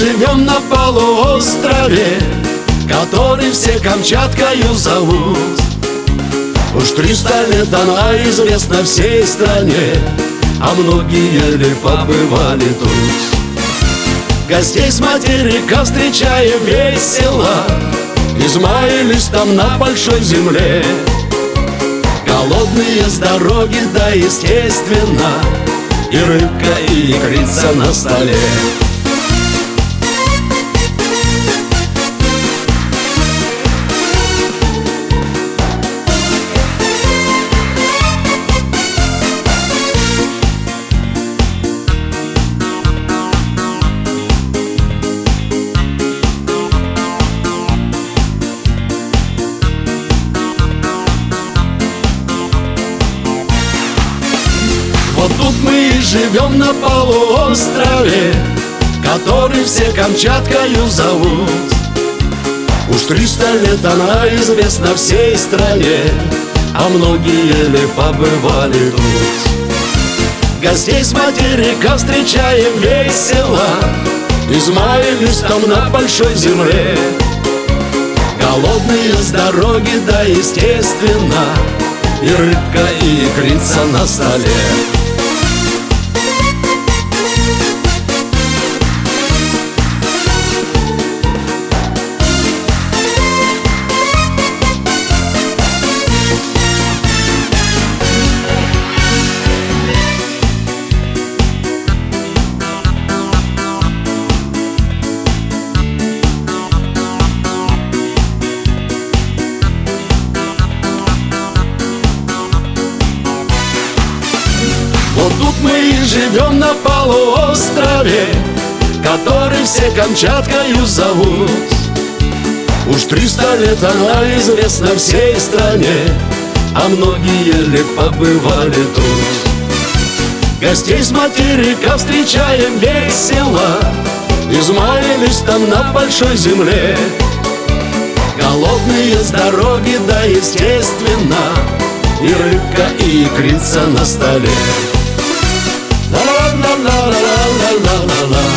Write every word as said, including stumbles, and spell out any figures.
живем на полуострове, который все Камчаткою зовут. Уж триста лет она известна всей стране, а многие ли побывали тут. Гостей с материка встречаем весело, измаялись там на большой земле. Голодные с дороги, да естественно, и рыбка, и икрица на столе. Вот тут мы и живем на полуострове, который все Камчаткою зовут. Уж триста лет она известна всей стране, а многие ли побывали тут. Гостей с материка встречаем весело, измаялись там на большой земле. Голодные с дороги, да естественно, и рыбка, и икрица на столе. Вот тут мы и живем на полуострове, который все Камчаткою зовут. Уж триста лет она известна всей стране, а многие ли побывали тут. Гостей с материка встречаем весело, измаялись там на большой земле. Голодные с дороги, да естественно, и рыбка, и икрица на столе. La la la la la la la la la.